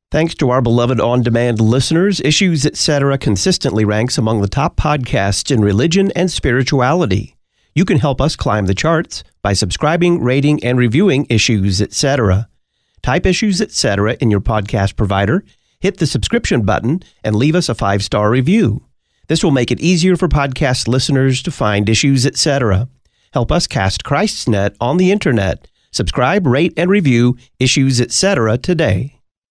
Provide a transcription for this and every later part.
Thanks to our beloved on-demand listeners, Issues Etc. consistently ranks among the top podcasts in religion and spirituality. You can help us climb the charts by subscribing, rating, and reviewing Issues Etc. Type Issues Etc. in your podcast provider, hit the subscription button, and leave us a 5-star review. This will make it easier for podcast listeners to find Issues Etc. Help us cast Christ's net on the internet. Subscribe, rate, and review Issues Etc. today.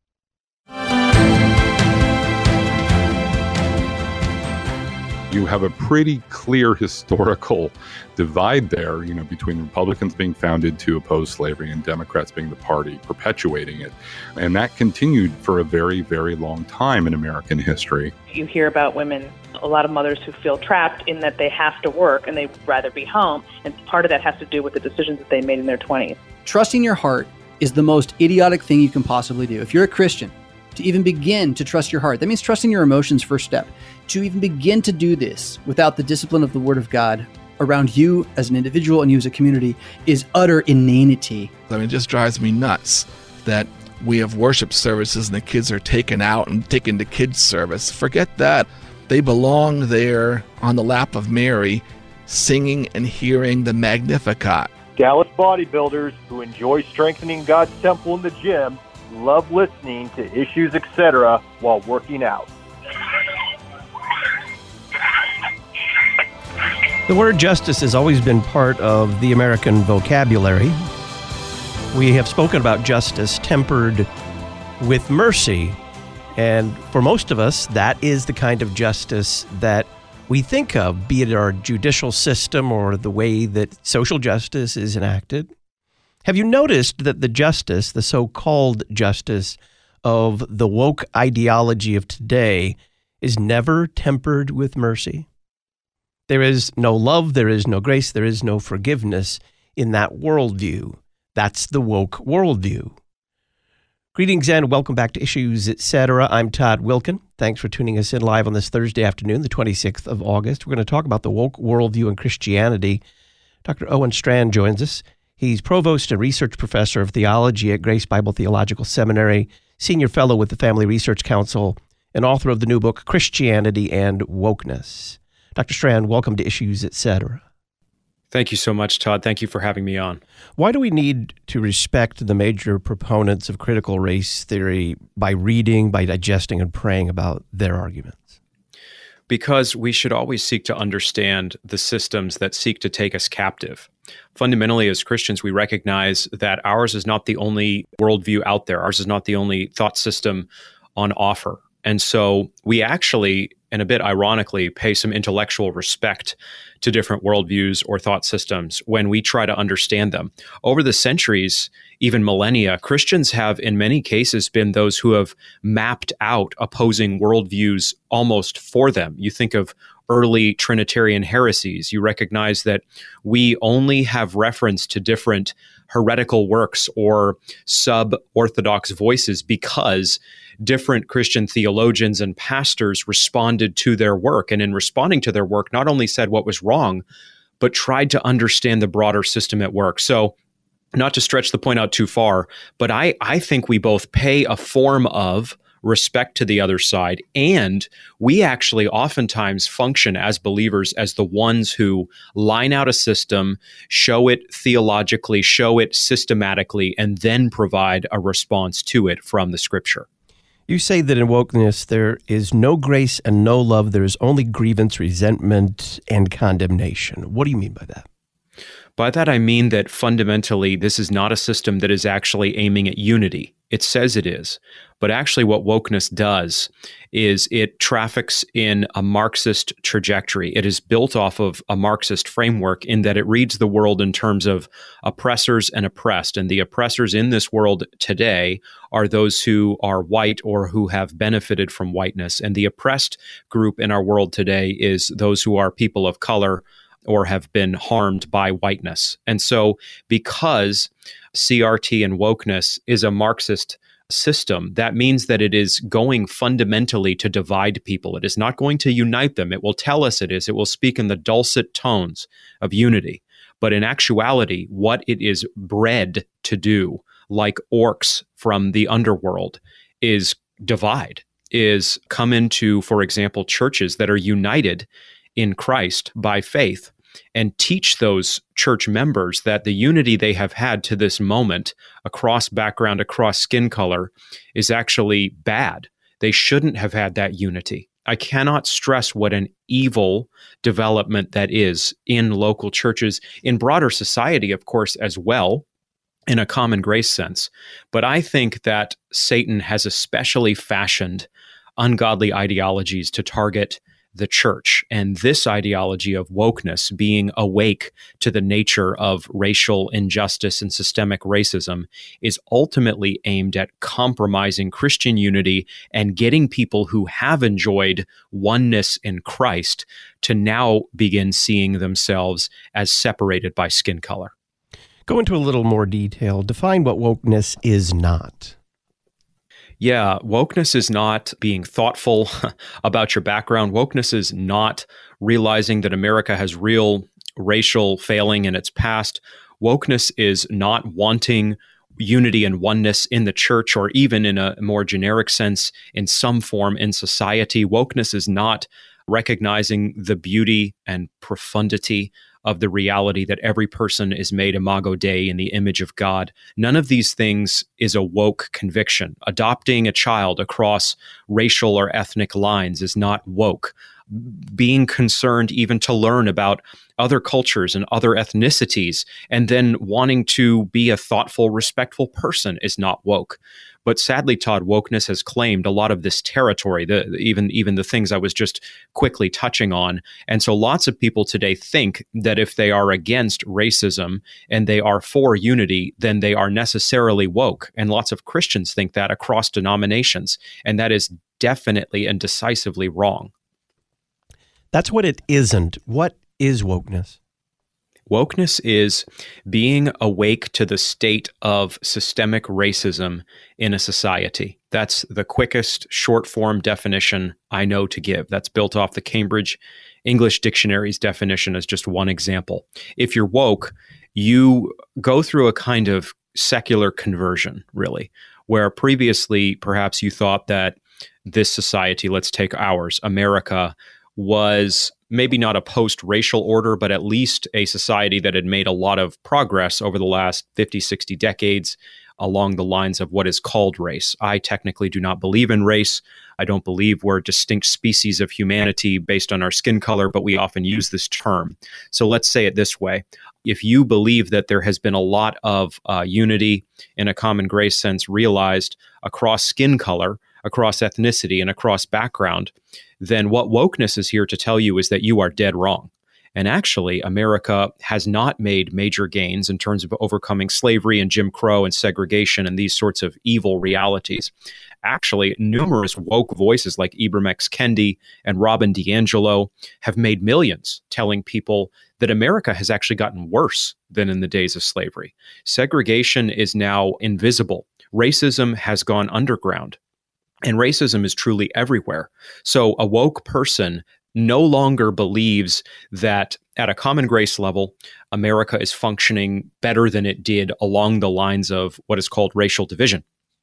You have a pretty clear historical divide there, between Republicans being founded to oppose slavery and Democrats being the party perpetuating it. And that continued for a very, very long time in American history. You hear about women, a lot of mothers who feel trapped in that they have to work and they'd rather be home. And part of that has to do with the decisions that they made in their 20s. Trusting your heart is the most idiotic thing you can possibly do. If you're a Christian, to even begin to trust your heart, that means trusting your emotions first step. To even begin to do this without the discipline of the Word of God around you as an individual and you as a community is utter inanity. It just drives me nuts that we have worship services and the kids are taken out and taken to kids' service. Forget that. They belong there on the lap of Mary, singing and hearing the Magnificat. Dallas bodybuilders who enjoy strengthening God's temple in the gym love listening to Issues Etc. while working out. The word justice has always been part of the American vocabulary. We have spoken about justice tempered with mercy. And for most of us, that is the kind of justice that we think of, be it our judicial system or the way that social justice is enacted. Have you noticed that the justice, the so-called justice of the woke ideology of today, is never tempered with mercy? There is no love, there is no grace, there is no forgiveness in that worldview. That's the woke worldview. Greetings and welcome back to Issues Etc. I'm Todd Wilken. Thanks for tuning us in live on this Thursday afternoon, the 26th of August. We're going to talk about the woke worldview and Christianity. Dr. Owen Strachan joins us. He's provost and research professor of theology at Grace Bible Theological Seminary, senior fellow with the Family Research Council, and author of the new book, Christianity and Wokeness. Dr. Strachan, welcome to Issues Etc. Thank you so much, Todd. Thank you for having me on. Why do we need to respect the major proponents of critical race theory by reading, by digesting, and praying about their arguments? Because we should always seek to understand the systems that seek to take us captive. Fundamentally, as Christians, we recognize that ours is not the only worldview out there. Ours is not the only thought system on offer. And so we actually, and a bit ironically, pay some intellectual respect to different worldviews or thought systems when we try to understand them. Over the centuries, even millennia, Christians have in many cases been those who have mapped out opposing worldviews almost for them. You think of early Trinitarian heresies. You recognize that we only have reference to different heretical works or sub-orthodox voices because different Christian theologians and pastors responded to their work. And in responding to their work, not only said what was wrong, but tried to understand the broader system at work. So not to stretch the point out too far, but I think we both pay a form of respect to the other side, and we actually oftentimes function as believers as the ones who line out a system, show it theologically, show it systematically, and then provide a response to it from the Scripture. You say that in wokeness there is no grace and no love. There is only grievance, resentment, and condemnation. What do you mean by that? By that, I mean that fundamentally, this is not a system that is actually aiming at unity. It says it is. But actually what wokeness does is it traffics in a Marxist trajectory. It is built off of a Marxist framework in that it reads the world in terms of oppressors and oppressed. And the oppressors in this world today are those who are white or who have benefited from whiteness. And the oppressed group in our world today is those who are people of color or have been harmed by whiteness. And so because CRT and wokeness is a Marxist system, that means that it is going fundamentally to divide people. It is not going to unite them. It will tell us it is. It will speak in the dulcet tones of unity. But in actuality, what it is bred to do, like orcs from the underworld, is divide is come into, for example, churches that are united in Christ by faith and teach those church members that the unity they have had to this moment across background, across skin color, is actually bad. They shouldn't have had that unity. I cannot stress what an evil development that is in local churches, in broader society, of course, as well, in a common grace sense. But I think that Satan has especially fashioned ungodly ideologies to target the church. And this ideology of wokeness, being awake to the nature of racial injustice and systemic racism, is ultimately aimed at compromising Christian unity and getting people who have enjoyed oneness in Christ to now begin seeing themselves as separated by skin color. Go into a little more detail. Define what wokeness is not. Yeah, wokeness is not being thoughtful about your background. Wokeness is not realizing that America has real racial failing in its past. Wokeness is not wanting unity and oneness in the church, or even in a more generic sense, in some form in society. Wokeness is not recognizing the beauty and profundity of the reality that every person is made imago Dei in the image of God. None of these things is a woke conviction. Adopting a child across racial or ethnic lines is not woke. Being concerned even to learn about other cultures and other ethnicities and then wanting to be a thoughtful, respectful person is not woke. But sadly, Todd, wokeness has claimed a lot of this territory, even the things I was just quickly touching on. And so lots of people today think that if they are against racism and they are for unity, then they are necessarily woke. And lots of Christians think that across denominations. And that is definitely and decisively wrong. That's what it isn't. What is wokeness? Wokeness is being awake to the state of systemic racism in a society. That's the quickest short form definition I know to give. That's built off the Cambridge English Dictionary's definition as just one example. If you're woke, you go through a kind of secular conversion, really, where previously perhaps you thought that this society, let's take ours, America, was maybe not a post-racial order, but at least a society that had made a lot of progress over the last 50, 60 decades along the lines of what is called race. I technically do not believe in race. I don't believe we're distinct species of humanity based on our skin color, but we often use this term. So let's say it this way. If you believe that there has been a lot of unity in a common grace sense realized across skin color, across ethnicity, and across background, then what wokeness is here to tell you is that you are dead wrong. And actually, America has not made major gains in terms of overcoming slavery and Jim Crow and segregation and these sorts of evil realities. Actually, numerous woke voices like Ibram X. Kendi and Robin DiAngelo have made millions telling people that America has actually gotten worse than in the days of slavery. Segregation is now invisible. Racism has gone underground. And racism is truly everywhere. So a woke person no longer believes that at a common grace level, America is functioning better than it did along the lines of what is called racial division.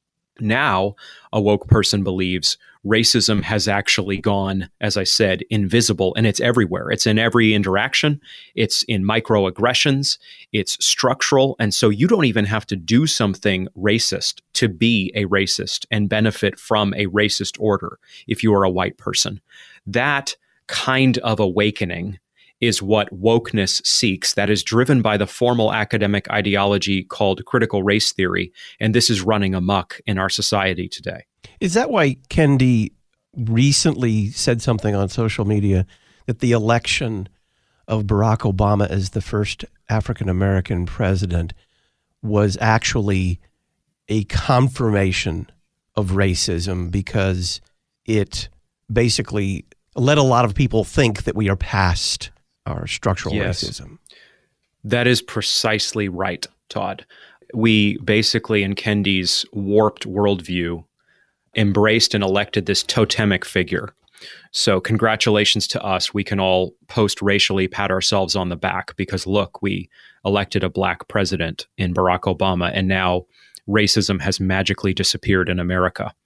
Now, a woke person believes racism has actually gone, as I said, invisible, and it's everywhere. It's in every interaction. It's in microaggressions. It's structural. And so you don't even have to do something racist to be a racist and benefit from a racist order if you are a white person. That kind of awakening is what wokeness seeks. That is driven by the formal academic ideology called critical race theory. And this is running amok in our society today. Is that why Kendi recently said something on social media that the election of Barack Obama as the first African-American president was actually a confirmation of racism because it basically let a lot of people think that we are past our structural racism? That is precisely right, Todd. We basically, in Kendi's warped worldview, embraced and elected this totemic figure. So congratulations to us. We can all post-racially pat ourselves on the back because, look, we elected a black president in Barack Obama, and now racism has magically disappeared in America.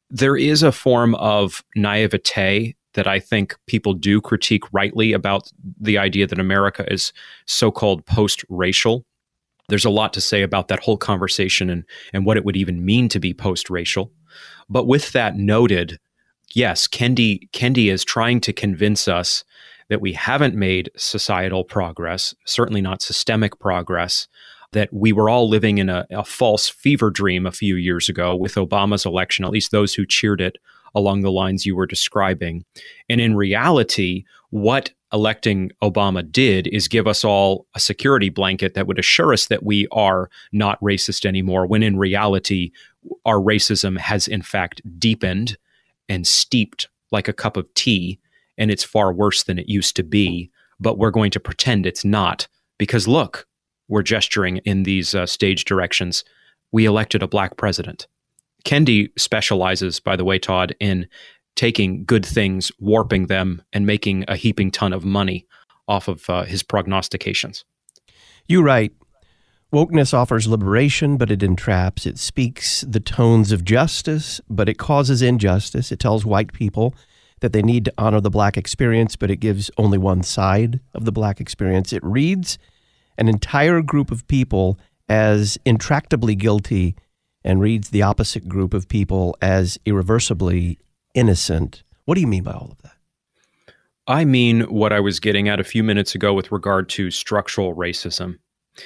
There is a form of naivete that I think people do critique rightly about the idea that America is so-called post-racial. There's a lot to say about that whole conversation and what it would even mean to be post-racial. But with that noted, yes, Kendi is trying to convince us that we haven't made societal progress, certainly not systemic progress, that we were all living in a false fever dream a few years ago with Obama's election, at least those who cheered it along the lines you were describing. And in reality, what electing Obama did is give us all a security blanket that would assure us that we are not racist anymore, when in reality, our racism has in fact deepened and steeped like a cup of tea, and it's far worse than it used to be. But we're going to pretend it's not, because look, we're gesturing in these stage directions. We elected a black president. Kendi specializes, by the way, Todd, in taking good things, warping them, and making a heaping ton of money off of his prognostications. You write, wokeness offers liberation, but it entraps. It speaks the tones of justice, but it causes injustice. It tells white people that they need to honor the black experience, but it gives only one side of the black experience. It reads an entire group of people as intractably guilty and reads the opposite group of people as irreversibly innocent. What do you mean by all of that? I mean what I was getting at a few minutes ago with regard to structural racism.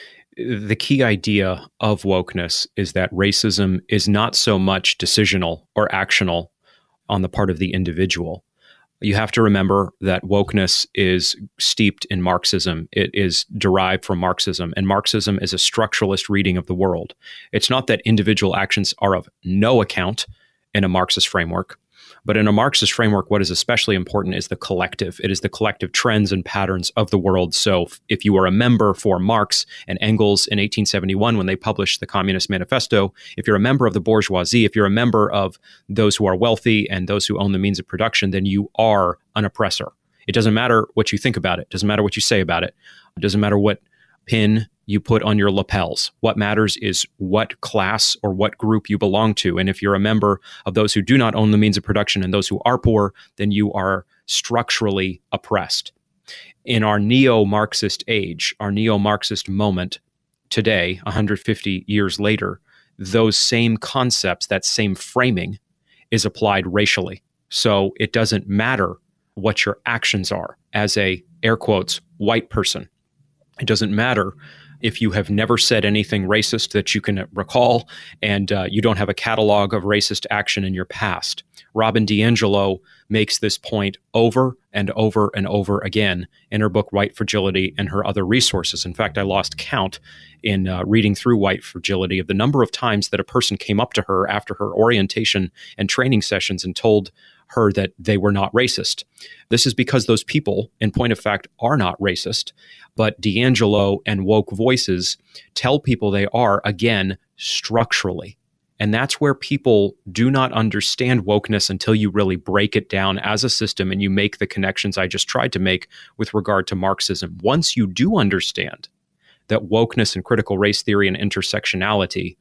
The key idea of wokeness is that racism is not so much decisional or actional on the part of the individual. You have to remember that wokeness is steeped in Marxism. It is derived from Marxism, and Marxism is a structuralist reading of the world. It's not that individual actions are of no account in a Marxist framework, but in a Marxist framework, what is especially important is the collective. It is the collective trends and patterns of the world. So if you were a member for Marx and Engels in 1871 when they published the Communist Manifesto, if you're a member of the bourgeoisie, if you're a member of those who are wealthy and those who own the means of production, then you are an oppressor. It doesn't matter what you think about it. It doesn't matter what you say about it. It doesn't matter what pin you put on your lapels. What matters is what class or what group you belong to. And if you're a member of those who do not own the means of production and those who are poor, then you are structurally oppressed. In our neo-Marxist age, our neo-Marxist moment today, 150 years later, those same concepts, that same framing is applied racially. So it doesn't matter what your actions are as a, air quotes, white person. It doesn't matter if you have never said anything racist that you can recall and you don't have a catalog of racist action in your past. Robin DiAngelo makes this point over and over and over again in her book, White Fragility, and her other resources. In fact, I lost count in reading through White Fragility of the number of times that a person came up to her after her orientation and training sessions and told her that they were not racist. This is because those people, in point of fact, are not racist, but DiAngelo and woke voices tell people they are, again, structurally. And that's where people do not understand wokeness until you really break it down as a system and you make the connections I just tried to make with regard to Marxism. Once you do understand that wokeness and critical race theory and intersectionality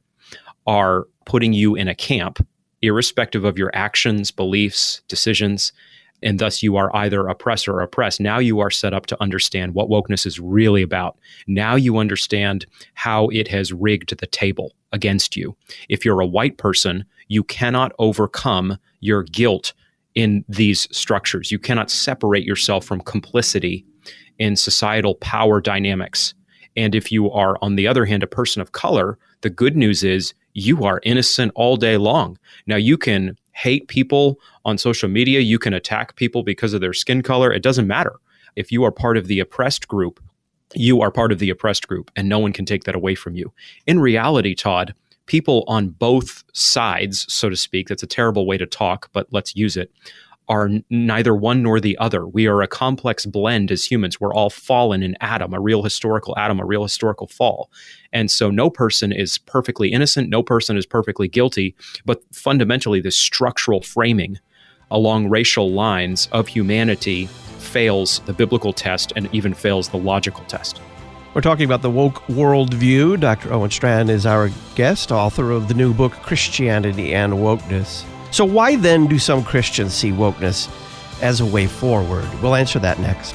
are putting you in a camp, irrespective of your actions, beliefs, decisions, and thus you are either oppressor or oppressed. Now you are set up to understand what wokeness is really about. Now you understand how it has rigged the table against you. If you're a white person, you cannot overcome your guilt in these structures. You cannot separate yourself from complicity in societal power dynamics. And if you are, on the other hand, a person of color, the good news is you are innocent all day long. Now, you can hate people on social media. You can attack people because of their skin color. It doesn't matter. If you are part of the oppressed group, you are part of the oppressed group, and no one can take that away from you. In reality, Todd, people on both sides, so to speak, that's a terrible way to talk, but let's use it, are neither one nor the other. We are a complex blend as humans. We're all fallen in Adam, a real historical Adam, a real historical fall. And so no person is perfectly innocent. No person is perfectly guilty. But fundamentally, this structural framing along racial lines of humanity fails the biblical test and even fails the logical test. We're talking about the woke worldview. Dr. Owen Strachan is our guest, author of the new book, Christianity and Wokeness. So why then do some Christians see wokeness as a way forward? We'll answer that next.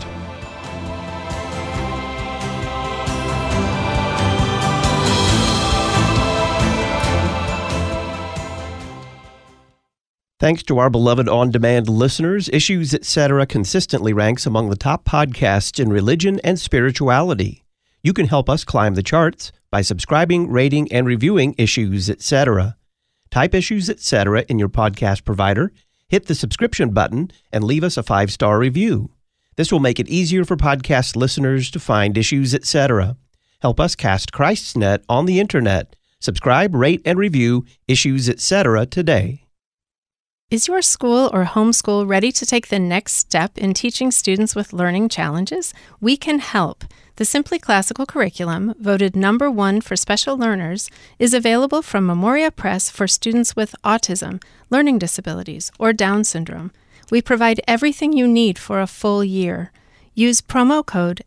Thanks to our beloved on-demand listeners, Issues Etc. consistently ranks among the top podcasts in religion and spirituality. You can help us climb the charts by subscribing, rating, and reviewing Issues Etc. Type Issues Etc. in your podcast provider, hit the subscription button, and leave us a 5-star review. This will make it easier for podcast listeners to find Issues Etc. Help us cast Christ's net on the internet. Subscribe, rate, and review Issues Etc. today. Is your school or homeschool ready to take the next step in teaching students with learning challenges? We can help. The Simply Classical curriculum, voted #1 for special learners, is available from Memoria Press for students with autism, learning disabilities, or Down syndrome. We provide everything you need for a full year. Use promo code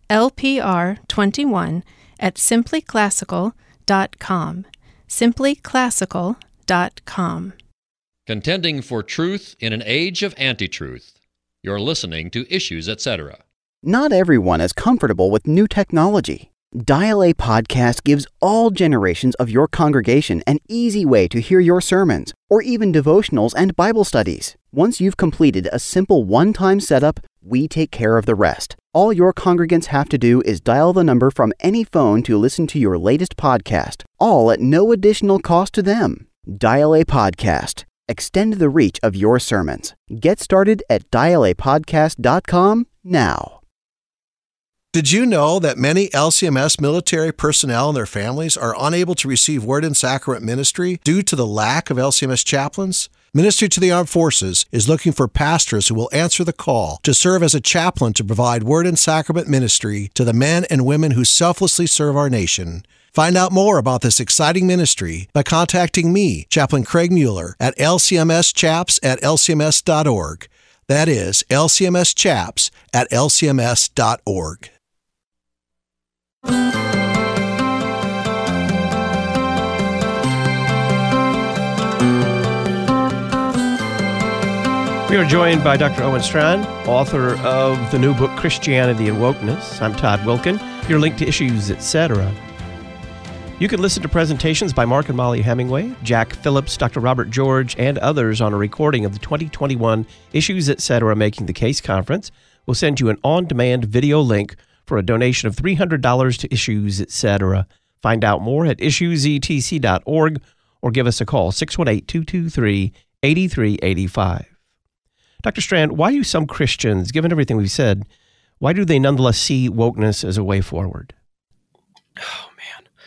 LPR21 at simplyclassical.com. simplyclassical.com. Contending for truth in an age of anti-truth. You're listening to Issues Etc. Not everyone is comfortable with new technology. Dial A Podcast gives all generations of your congregation an easy way to hear your sermons, or even devotionals and Bible studies. Once you've completed a simple one-time setup, we take care of the rest. All your congregants have to do is dial the number from any phone to listen to your latest podcast, all at no additional cost to them. Dial A Podcast. Extend the reach of your sermons. Get started at dialapodcast.com now. Did you know that many LCMS military personnel and their families are unable to receive Word and Sacrament ministry due to the lack of LCMS chaplains? Ministry to the Armed Forces is looking for pastors who will answer the call to serve as a chaplain to provide Word and Sacrament ministry to the men and women who selflessly serve our nation. Find out more about this exciting ministry by contacting me, Chaplain Craig Mueller, at lcmschaps@lcms.org. That is lcmschaps@lcms.org. We are joined by Dr. Owen Strachan, author of the new book, Christianity and Wokeness. I'm Todd Wilkin. You're linked to Issues Etc. You can listen to presentations by Mark and Molly Hemingway, Jack Phillips, Dr. Robert George, and others on a recording of the 2021 Issues Etc. Making the Case Conference. We'll send you an on-demand video link for a donation of $300 to Issues Etc. Find out more at issuesetc.org or give us a call, 618-223-8385. Dr. Strachan, why do some Christians, given everything we've said, why do they nonetheless see wokeness as a way forward? Oh, man.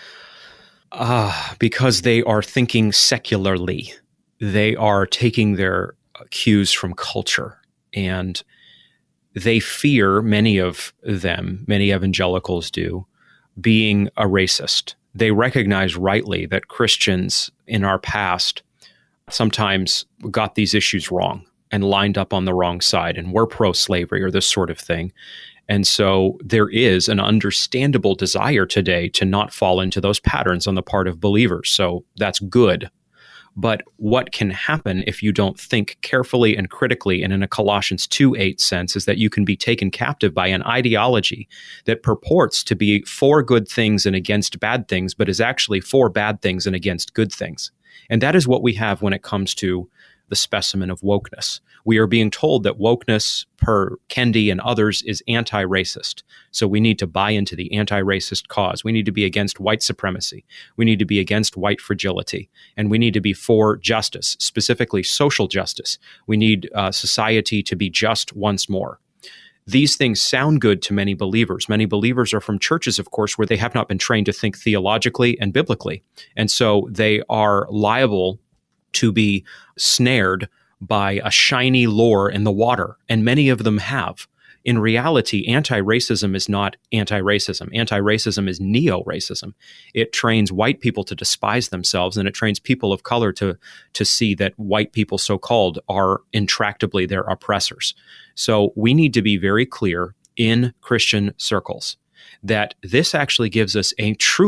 Because they are thinking secularly. They are taking their cues from culture, and they fear, many of them, many evangelicals do, being a racist. They recognize rightly that Christians in our past sometimes got these issues wrong and lined up on the wrong side and were pro-slavery or this sort of thing. And so there is an understandable desire today to not fall into those patterns on the part of believers. So that's good. But what can happen if you don't think carefully and critically, and in a Colossians 2:8 sense, is that you can be taken captive by an ideology that purports to be for good things and against bad things, but is actually for bad things and against good things. And that is what we have when it comes to the specimen of wokeness. We are being told that wokeness, per Kendi and others, is anti-racist. So we need to buy into the anti-racist cause. We need to be against white supremacy. We need to be against white fragility. And we need to be for justice, specifically social justice. We need society to be just once more. These things sound good to many believers. Many believers are from churches, of course, where they have not been trained to think theologically and biblically. And so they are liable to be snared by a shiny lure in the water, and many of them have. In reality, anti-racism is not anti-racism. Anti-racism is neo-racism. It trains white people to despise themselves, and it trains people of color to see that white people, so-called, are intractably their oppressors. So we need to be very clear in Christian circles that this actually gives us a truly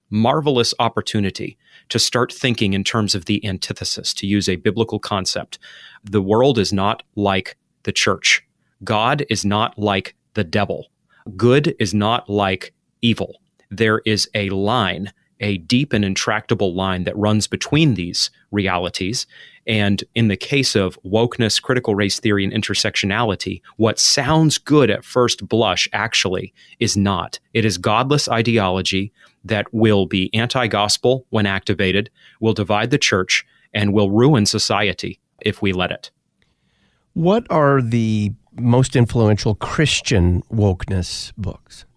marvelous opportunity to start thinking in terms of the antithesis, to use a biblical concept. The world is not like the church. God is not like the devil. Good is not like evil. There is a line, a deep and intractable line that runs between these realities. And in the case of wokeness, critical race theory, and intersectionality, what sounds good at first blush actually is not. It is godless ideology that will be anti-gospel when activated, will divide the church, and will ruin society if we let it. What are the most influential Christian wokeness books?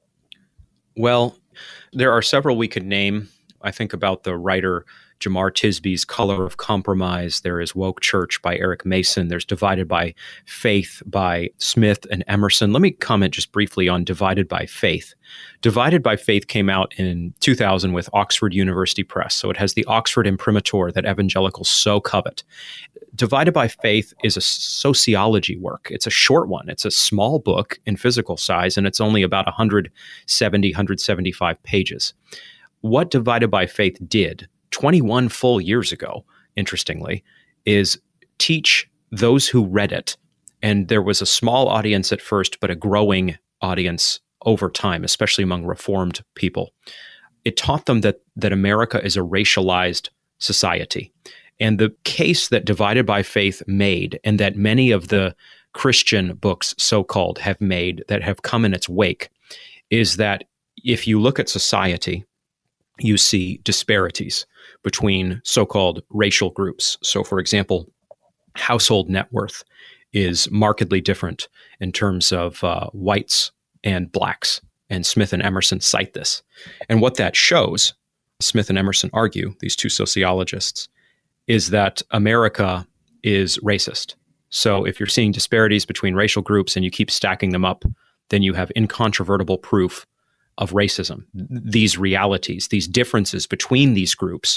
Well, there are several we could name. I think about the writer Jemar Tisby's Color of Compromise. There is Woke Church by Eric Mason. There's Divided by Faith by Smith and Emerson. Let me comment just briefly on Divided by Faith. Divided by Faith came out in 2000 with Oxford University Press. So it has the Oxford imprimatur that evangelicals so covet. Divided by Faith is a sociology work. It's a short one. It's a small book in physical size, and it's only about 170, 175 pages. What Divided by Faith did 21 full years ago, interestingly, is teach those who read it, and there was a small audience at first, but a growing audience over time, especially among Reformed people. It taught them that America is a racialized society. And the case that Divided by Faith made, and that many of the Christian books, so-called, have made that have come in its wake, is that if you look at society, you see disparities between so-called racial groups. So, for example, household net worth is markedly different in terms of whites and blacks. And Smith and Emerson cite this. And what that shows, Smith and Emerson argue, these two sociologists, is that America is racist. So if you're seeing disparities between racial groups and you keep stacking them up, then you have incontrovertible proof of racism. These realities, these differences between these groups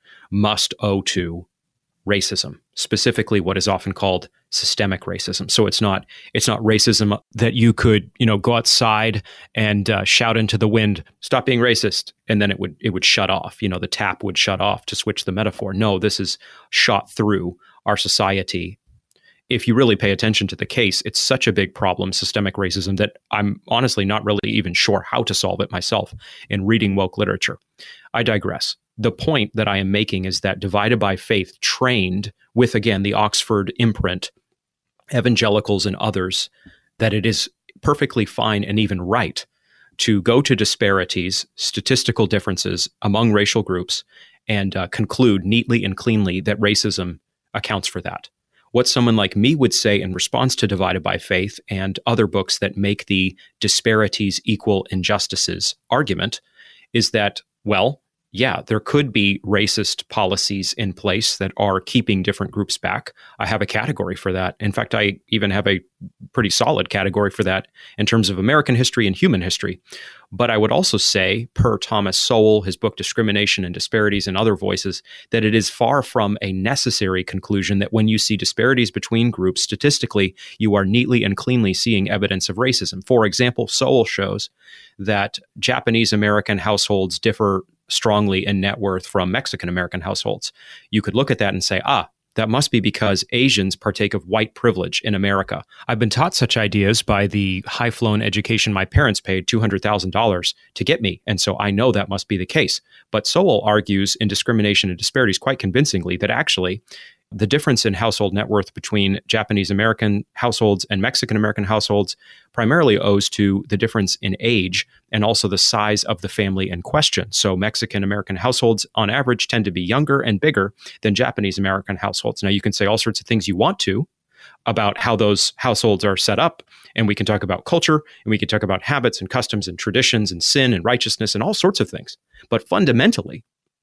must owe to racism, specifically what is often called systemic racism. So it's not racism that you could, go outside and shout into the wind, "Stop being racist," and then it would shut off. The tap would shut off, to switch the metaphor. No, this is shot through our society. If you really pay attention to the case, it's such a big problem, systemic racism, that I'm honestly not really even sure how to solve it myself in reading woke literature. I digress. The point that I am making is that Divided by Faith trained with, again, the Oxford imprint, evangelicals and others, that it is perfectly fine and even right to go to disparities, statistical differences among racial groups, and conclude neatly and cleanly that racism accounts for that. What someone like me would say in response to Divided by Faith and other books that make the disparities equal injustices argument is that, well, yeah, there could be racist policies in place that are keeping different groups back. I have a category for that. In fact, I even have a pretty solid category for that in terms of American history and human history. But I would also say, per Thomas Sowell, his book Discrimination and Disparities and Other Voices, that it is far from a necessary conclusion that when you see disparities between groups, statistically, you are neatly and cleanly seeing evidence of racism. For example, Sowell shows that Japanese American households differ strongly in net worth from Mexican American households. You could look at that and say, that must be because Asians partake of white privilege in America. I've been taught such ideas by the high-flown education my parents paid $200,000 to get me, and so I know that must be the case. But Sowell argues in Discrimination and Disparities quite convincingly that actually the difference in household net worth between Japanese American households and Mexican American households primarily owes to the difference in age and also the size of the family in question. So Mexican American households on average tend to be younger and bigger than Japanese American households. Now you can say all sorts of things you want to about how those households are set up, and we can talk about culture, and we can talk about habits and customs and traditions and sin and righteousness and all sorts of things. But fundamentally,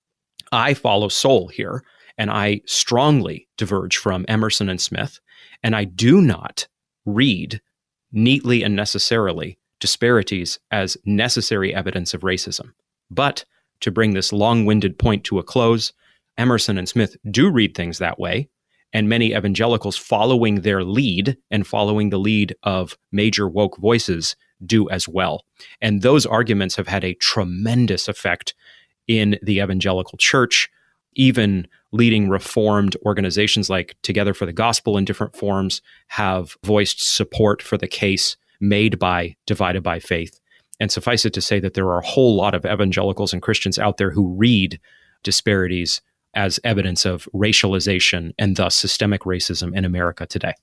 I follow Sowell here, and I strongly diverge from Emerson and Smith, and I do not read neatly and necessarily disparities as necessary evidence of racism. But to bring this long-winded point to a close, Emerson and Smith do read things that way, and many evangelicals following their lead and following the lead of major woke voices do as well. And those arguments have had a tremendous effect in the evangelical church. Even leading Reformed organizations like Together for the Gospel in different forms have voiced support for the case made by Divided by Faith. And suffice it to say that there are a whole lot of evangelicals and Christians out there who read disparities as evidence of racialization and thus systemic racism in America today.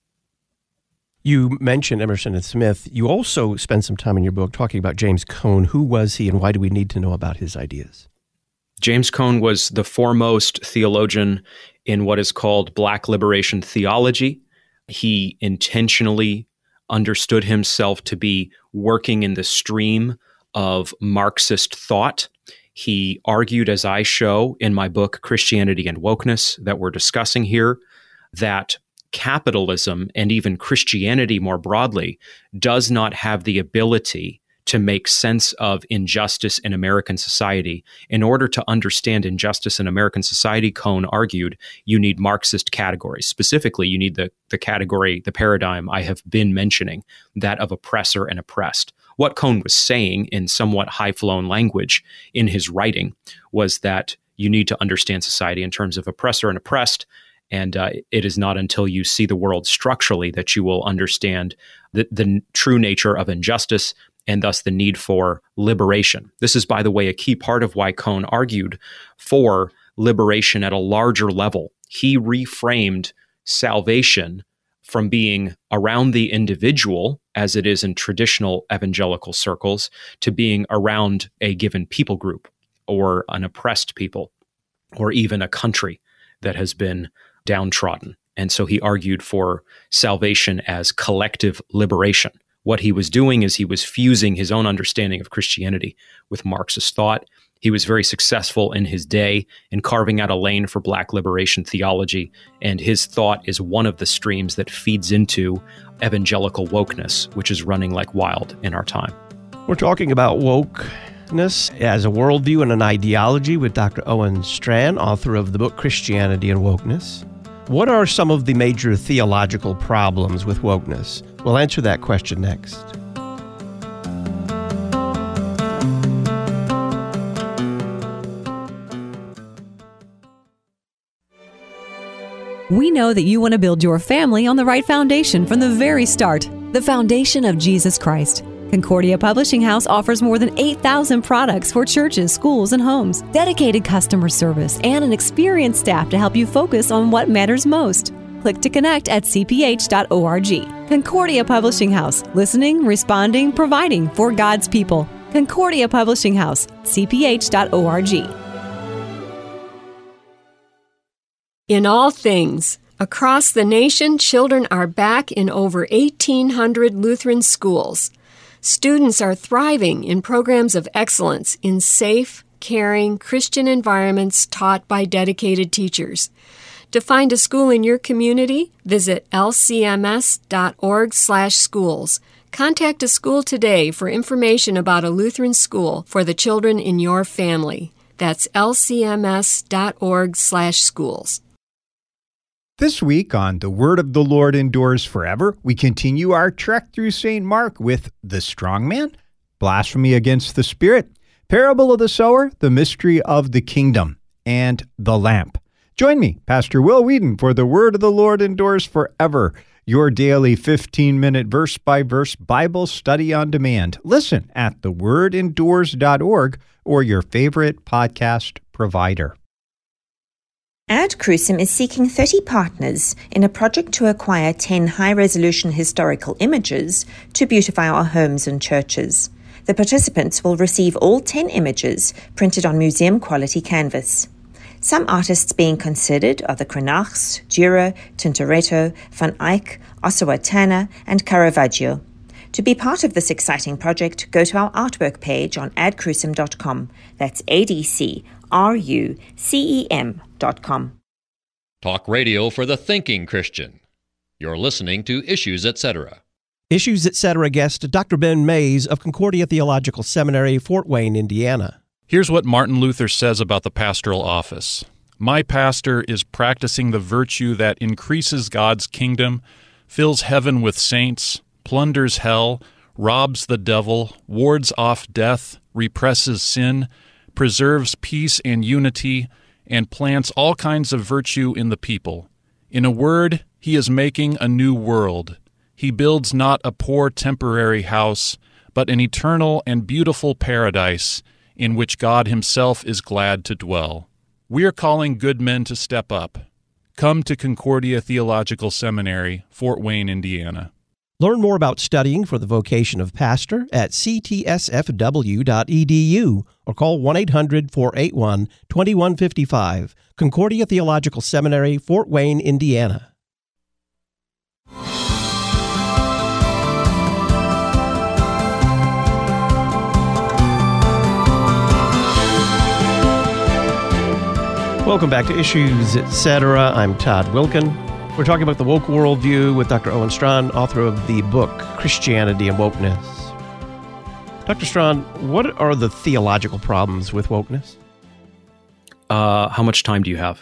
You mentioned Emerson and Smith. You also spend some time in your book talking about James Cone. Who was he and why do we need to know about his ideas? James Cone was the foremost theologian in what is called Black liberation theology. He intentionally understood himself to be working in the stream of Marxist thought. He argued, as I show in my book, Christianity and Wokeness, that we're discussing here, that capitalism and even Christianity more broadly does not have the ability to make sense of injustice in American society. In order to understand injustice in American society, Cone argued, you need Marxist categories. Specifically, you need the category, the paradigm I have been mentioning, that of oppressor and oppressed. What Cone was saying in somewhat high-flown language in his writing was that you need to understand society in terms of oppressor and oppressed, and it is not until you see the world structurally that you will understand the true nature of injustice and thus the need for liberation. This is, by the way, a key part of why Cone argued for liberation at a larger level. He reframed salvation from being around the individual, as it is in traditional evangelical circles, to being around a given people group or an oppressed people or even a country that has been downtrodden. And so he argued for salvation as collective liberation. What he was doing is he was fusing his own understanding of Christianity with Marxist thought. He was very successful in his day in carving out a lane for Black liberation theology, and his thought is one of the streams that feeds into evangelical wokeness, which is running like wild in our time. We're talking about wokeness as a worldview and an ideology with Dr. Owen Strachan, author of the book Christianity and Wokeness. What are some of the major theological problems with wokeness? We'll answer that question next. We know that you want to build your family on the right foundation from the very start, the foundation of Jesus Christ. Concordia Publishing House offers more than 8,000 products for churches, schools, and homes, dedicated customer service, and an experienced staff to help you focus on what matters most. Click to connect at cph.org. Concordia Publishing House, listening, responding, providing for God's people. Concordia Publishing House, cph.org. In all things, across the nation, children are back in over 1,800 Lutheran schools. Students are thriving in programs of excellence in safe, caring, Christian environments taught by dedicated teachers. To find a school in your community, visit lcms.org/schools. Contact a school today for information about a Lutheran school for the children in your family. That's lcms.org/schools. This week on The Word of the Lord Endures Forever, we continue our trek through St. Mark with The Strong Man, Blasphemy Against the Spirit, Parable of the Sower, The Mystery of the Kingdom, and The Lamp. Join me, Pastor Will Whedon, for The Word of the Lord Endures Forever, your daily 15-minute verse-by-verse Bible study on demand. Listen at thewordendures.org or your favorite podcast provider. Ad Crucem is seeking 30 partners in a project to acquire 10 high-resolution historical images to beautify our homes and churches. The participants will receive all 10 images printed on museum-quality canvas. Some artists being considered are the Cranachs, Dürer, Tintoretto, Van Eyck, Osawa Tanner, and Caravaggio. To be part of this exciting project, go to our artwork page on adcrucem.com. That's ADCRUCEM.com. Talk radio for the thinking Christian. You're listening to Issues, Etc. Issues, Etc. guest Dr. Ben Mays of Concordia Theological Seminary, Fort Wayne, Indiana. Here's what Martin Luther says about the pastoral office. My pastor is practicing the virtue that increases God's kingdom, fills heaven with saints, plunders hell, robs the devil, wards off death, represses sin, preserves peace and unity, and plants all kinds of virtue in the people. In a word, he is making a new world. He builds not a poor temporary house, but an eternal and beautiful paradise in which God himself is glad to dwell. We are calling good men to step up. Come to Concordia Theological Seminary, Fort Wayne, Indiana. Learn more about studying for the vocation of pastor at ctsfw.edu or call 1-800-481-2155. Concordia Theological Seminary, Fort Wayne, Indiana. Welcome back to Issues, Etc. I'm Todd Wilkin. We're talking about the woke worldview with Dr. Owen Strachan, author of the book Christianity and Wokeness. Dr. Strachan, what are the theological problems with wokeness? How much time do you have?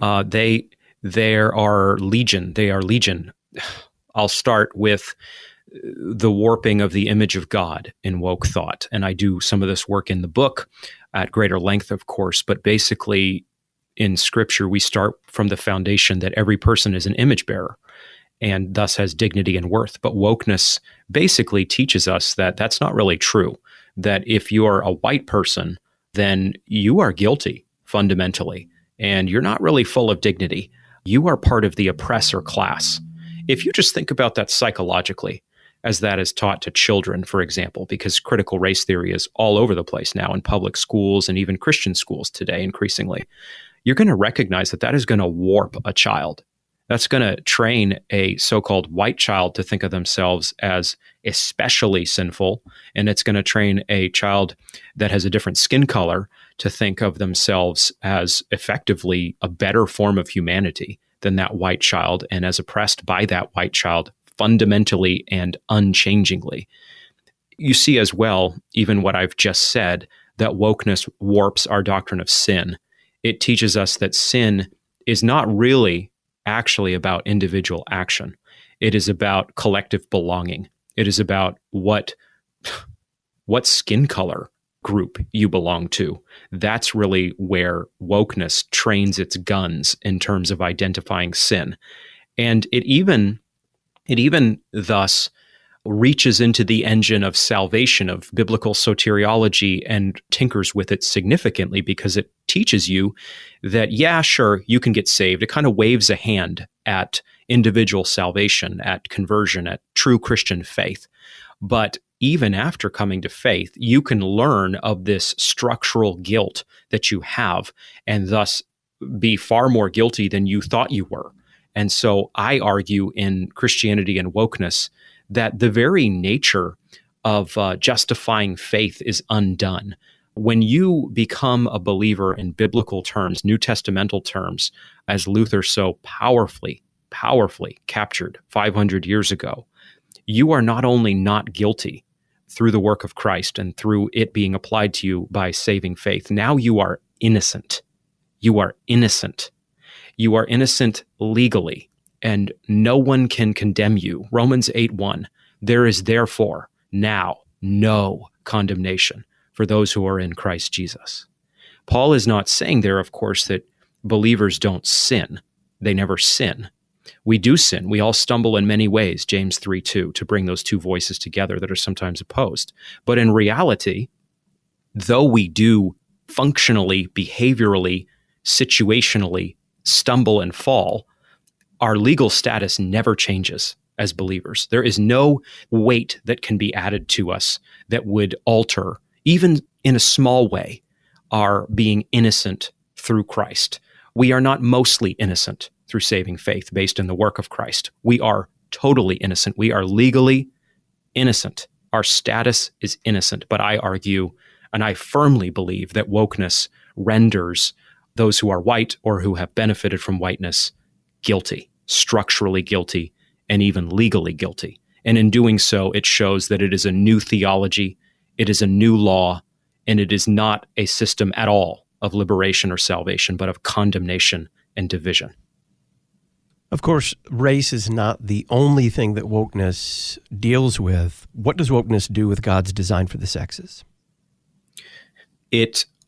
There are legion. They are legion. I'll start with the warping of the image of God in woke thought. And I do some of this work in the book at greater length, of course, but basically in Scripture, we start from the foundation that every person is an image bearer and thus has dignity and worth. But wokeness basically teaches us that that's not really true, that if you are a white person, then you are guilty fundamentally, and you're not really full of dignity. You are part of the oppressor class. If you just think about that psychologically, as that is taught to children, for example, because critical race theory is all over the place now in public schools and even Christian schools today increasingly, you're going to recognize that that is going to warp a child. That's going to train a so-called white child to think of themselves as especially sinful, and it's going to train a child that has a different skin color to think of themselves as effectively a better form of humanity than that white child, and as oppressed by that white child fundamentally and unchangingly. You see as well, even what I've just said, that wokeness warps our doctrine of sin. It teaches us that sin is not really actually about individual action. It is about collective belonging. It is about what skin color group you belong to. That's really where wokeness trains its guns in terms of identifying sin. And it even thus reaches into the engine of salvation, of biblical soteriology, and tinkers with it significantly because it teaches you that, yeah, sure, you can get saved. It kind of waves a hand at individual salvation, at conversion, at true Christian faith. But even after coming to faith, you can learn of this structural guilt that you have and thus be far more guilty than you thought you were. And so I argue in Christianity and Wokeness that the very nature of justifying faith is undone. When you become a believer in biblical terms, New Testamental terms, as Luther so powerfully captured 500 years ago, you are not only not guilty through the work of Christ and through it being applied to you by saving faith, now you are innocent. You are innocent. You are innocent legally, and no one can condemn you. Romans 8:1, there is therefore now no condemnation for those who are in Christ Jesus. Paul is not saying there, of course, that believers don't sin. They never sin. We do sin. We all stumble in many ways, James 3:2, to bring those two voices together that are sometimes opposed. But in reality, though we do functionally, behaviorally, situationally stumble and fall, our legal status never changes as believers. There is no weight that can be added to us that would alter, even in a small way, our being innocent through Christ. We are not mostly innocent through saving faith based in the work of Christ. We are totally innocent. We are legally innocent. Our status is innocent. But I argue, and I firmly believe, that wokeness renders those who are white or who have benefited from whiteness guilty, structurally guilty, and even legally guilty. And in doing so, it shows that it is a new theology, it is a new law, and it is not a system at all of liberation or salvation, but of condemnation and division. Of course, race is not the only thing that wokeness deals with. What does wokeness do with God's design for the sexes? It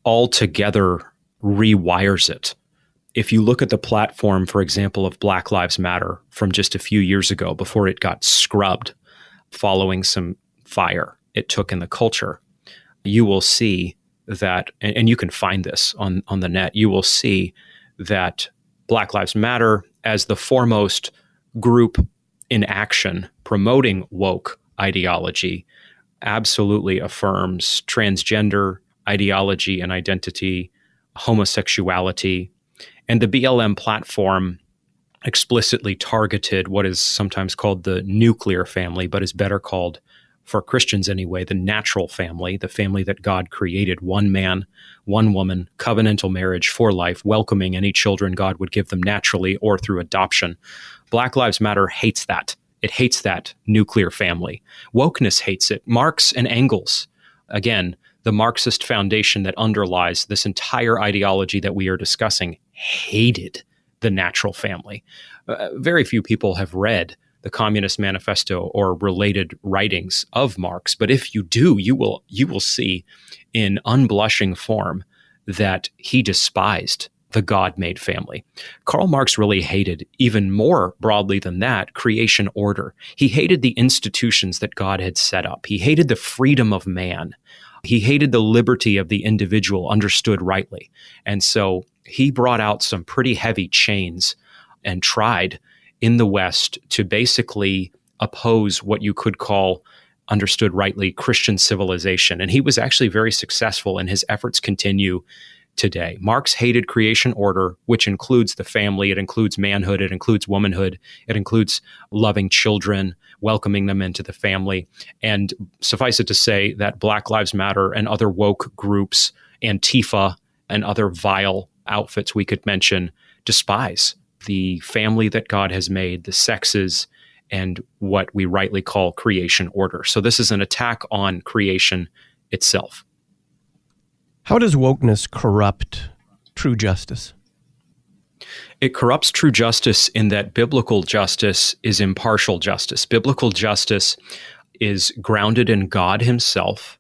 altogether rewires it. If you look at the platform, for example, of Black Lives Matter from just a few years ago, before it got scrubbed following some fire it took in the culture, you will see that, and you can find this on the net, you will see that Black Lives Matter, as the foremost group in action promoting woke ideology, absolutely affirms transgender ideology and identity, homosexuality, and the BLM platform explicitly targeted what is sometimes called the nuclear family, but is better called, for Christians anyway, the natural family, the family that God created, one man, one woman, covenantal marriage for life, welcoming any children God would give them naturally or through adoption. Black Lives Matter hates that. It hates that nuclear family. Wokeness hates it. Marx and Engels, again, the Marxist foundation that underlies this entire ideology that we are discussing, hated the natural family. Very few people have read the Communist Manifesto or related writings of Marx, but if you do, you will see in unblushing form that he despised the God-made family. Karl Marx really hated, even more broadly than that, creation order. He hated the institutions that God had set up. He hated the freedom of man. He hated the liberty of the individual understood rightly. And so he brought out some pretty heavy chains and tried in the West to basically oppose what you could call, understood rightly, Christian civilization. And he was actually very successful, and his efforts continue today. Marx hated creation order, which includes the family, it includes manhood, it includes womanhood, it includes loving children, welcoming them into the family. And suffice it to say that Black Lives Matter and other woke groups, Antifa and other vile outfits we could mention, despise the family that God has made, the sexes, and what we rightly call creation order. So this is an attack on creation itself. How does wokeness corrupt true justice? It corrupts true justice in that biblical justice is impartial justice. Biblical justice is grounded in God himself,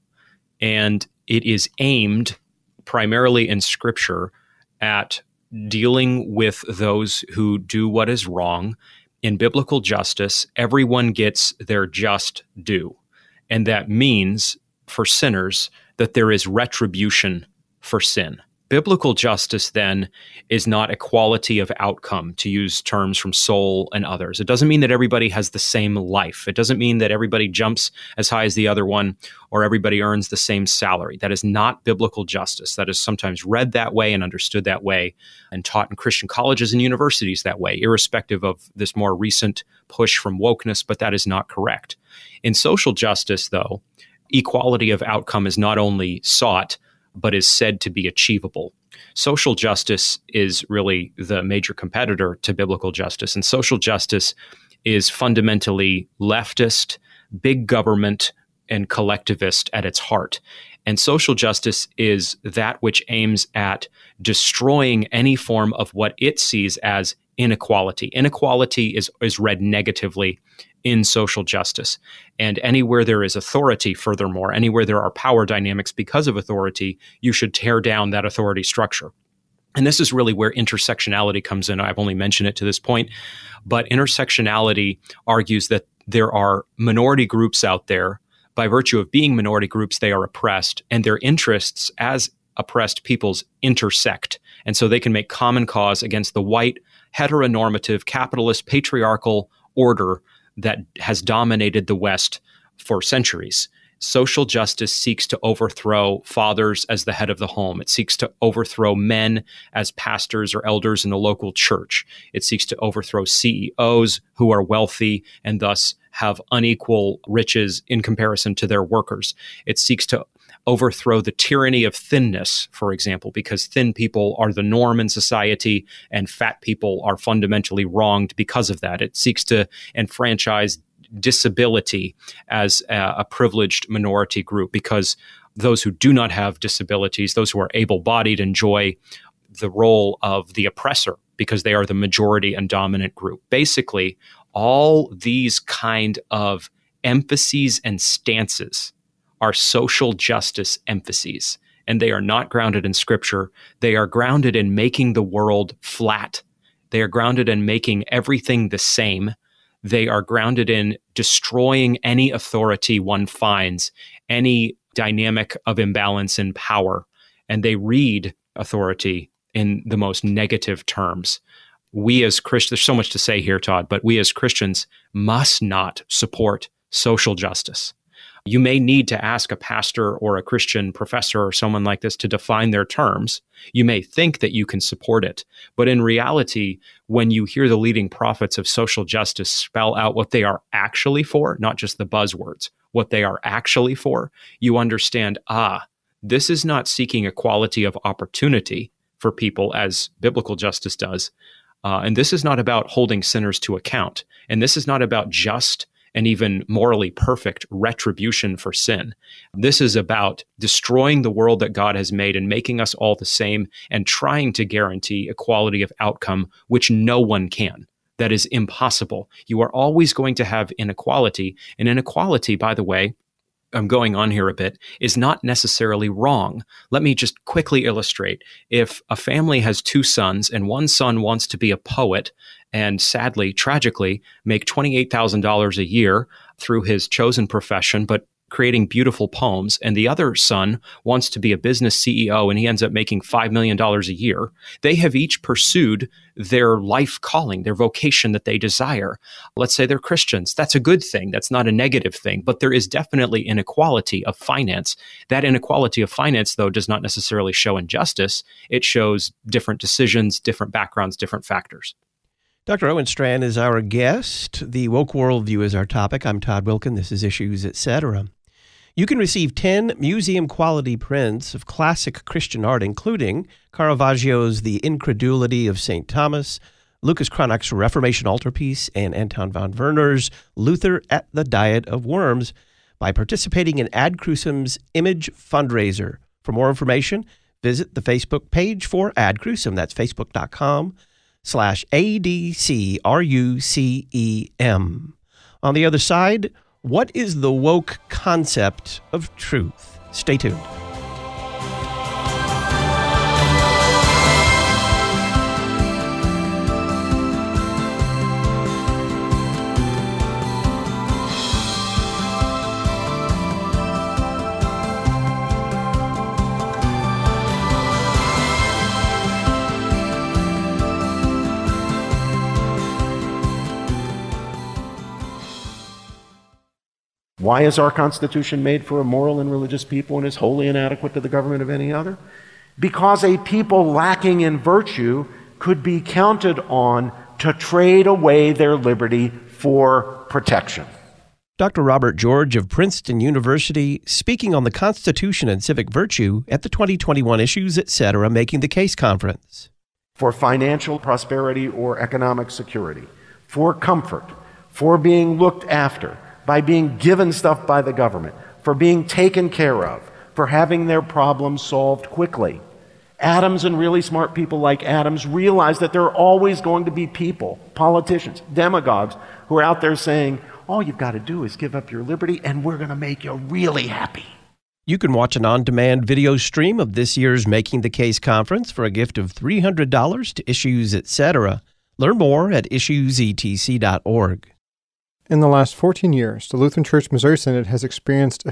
and it is aimed primarily in Scripture at dealing with those who do what is wrong. In biblical justice, everyone gets their just due. And that means, for sinners, that there is retribution for sin. Biblical justice, then, is not equality of outcome, to use terms from Soul and others. It doesn't mean that everybody has the same life. It doesn't mean that everybody jumps as high as the other one or everybody earns the same salary. That is not biblical justice. That is sometimes read that way and understood that way and taught in Christian colleges and universities that way, irrespective of this more recent push from wokeness, but that is not correct. In social justice, though, equality of outcome is not only sought, but is said to be achievable. Social justice is really the major competitor to biblical justice, and social justice is fundamentally leftist, big government, and collectivist at its heart. And social justice is that which aims at destroying any form of what it sees as inequality. Inequality is read negatively in social justice. And anywhere there is authority, furthermore, anywhere there are power dynamics because of authority, you should tear down that authority structure. And this is really where intersectionality comes in. I've only mentioned it to this point, but intersectionality argues that there are minority groups out there. By virtue of being minority groups, they are oppressed, and their interests as oppressed peoples intersect. And so they can make common cause against the white, heteronormative, capitalist, patriarchal order that has dominated the West for centuries. Social justice seeks to overthrow fathers as the head of the home. It seeks to overthrow men as pastors or elders in the local church. It seeks to overthrow CEOs who are wealthy and thus have unequal riches in comparison to their workers. It seeks to overthrow the tyranny of thinness, for example, because thin people are the norm in society and fat people are fundamentally wronged because of that. It seeks to enfranchise disability as a privileged minority group because those who do not have disabilities, those who are able-bodied, enjoy the role of the oppressor because they are the majority and dominant group. Basically, all these kind of emphases and stances are social justice emphases. and they are not grounded in Scripture. They are grounded in making the world flat. They are grounded in making everything the same. They are grounded in destroying any authority one finds, any dynamic of imbalance in power. And they read authority in the most negative terms. We as Christians, there's so much to say here, Todd, but we as Christians must not support social justice. You may need to ask a pastor or a Christian professor or someone like this to define their terms. You may think that you can support it, but in reality, when you hear the leading prophets of social justice spell out what they are actually for, not just the buzzwords, what they are actually for, you understand, this is not seeking equality of opportunity for people as biblical justice does. And this is not about holding sinners to account. And this is not about just and even morally perfect retribution for sin. This is about destroying the world that God has made and making us all the same and trying to guarantee equality of outcome, which no one can. That is impossible. You are always going to have inequality. And inequality, by the way, I'm going on here a bit, is not necessarily wrong. Let me just quickly illustrate. If a family has two sons and one son wants to be a poet and sadly, tragically, make $28,000 a year through his chosen profession, but creating beautiful poems, and the other son wants to be a business CEO and he ends up making $5 million a year, they have each pursued their life calling, their vocation that they desire. Let's say they're Christians. That's a good thing. That's not a negative thing, but there is definitely inequality of finance. That inequality of finance, though, does not necessarily show injustice. It shows different decisions, different backgrounds, different factors. Dr. Owen Strachan is our guest. The Woke Worldview is our topic. I'm Todd Wilken. This is Issues, Etc. You can receive 10 museum-quality prints of classic Christian art, including Caravaggio's The Incredulity of St. Thomas, Lucas Cranach's Reformation Altarpiece, and Anton von Werner's Luther at the Diet of Worms, by participating in Ad Crucem's Image Fundraiser. For more information, visit the Facebook page for Ad Crucem. That's facebook.com/ADCRUCEM. On the other side, what is the woke concept of truth? Stay tuned. Why is our Constitution made for a moral and religious people and is wholly inadequate to the government of any other? Because a people lacking in virtue could be counted on to trade away their liberty for protection. Dr. Robert George of Princeton University, speaking on the Constitution and civic virtue at the 2021 Issues, Etc. Making the Case Conference. For financial prosperity or economic security, for comfort, for being looked after, by being given stuff by the government, for being taken care of, for having their problems solved quickly. Adams and really smart people like Adams realize that there are always going to be people, politicians, demagogues, who are out there saying, all you've got to do is give up your liberty and we're going to make you really happy. You can watch an on-demand video stream of this year's Making the Case Conference for a gift of $300 to Issues, Etc. Learn more at issuesetc.org. In the last 14 years, the Lutheran Church Missouri Synod has experienced a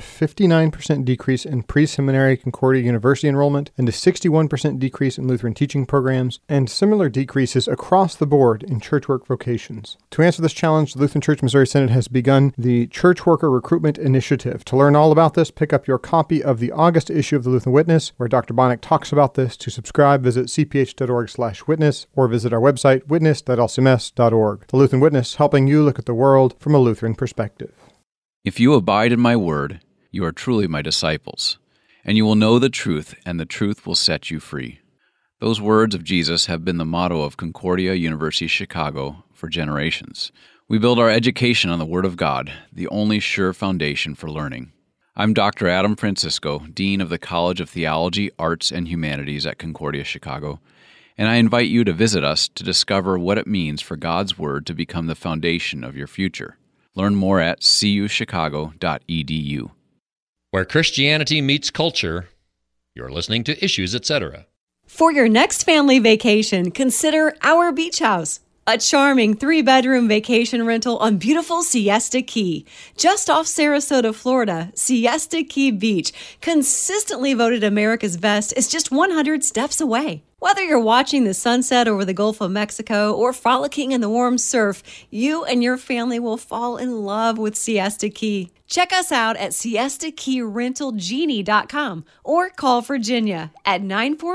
59% decrease in pre-seminary Concordia University enrollment and a 61% decrease in Lutheran teaching programs, and similar decreases across the board in church work vocations. To answer this challenge, the Lutheran Church Missouri Synod has begun the Church Worker Recruitment Initiative. To learn all about this, pick up your copy of the August issue of the Lutheran Witness, where Dr. Bonnick talks about this. To subscribe, visit cph.org/witness or visit our website, witness.lcms.org. The Lutheran Witness, helping you look at the world from a Lutheran perspective. If you abide in my word, you are truly my disciples, and you will know the truth, and the truth will set you free. Those words of Jesus have been the motto of Concordia University Chicago for generations. We build our education on the Word of God, the only sure foundation for learning. I'm Dr. Adam Francisco, Dean of the College of Theology, Arts, and Humanities at Concordia Chicago, and I invite you to visit us to discover what it means for God's Word to become the foundation of your future. Learn more at cuchicago.edu. Where Christianity meets culture, You're listening to Issues, Etc. For your next family vacation, consider Our Beach House, a charming 3-bedroom vacation rental on beautiful Siesta Key. Just off Sarasota, Florida, Siesta Key Beach, consistently voted America's best, is just 100 steps away. Whether you're watching the sunset over the Gulf of Mexico or frolicking in the warm surf, you and your family will fall in love with Siesta Key. Check us out at siestakeyrentalgenie.com or call Virginia at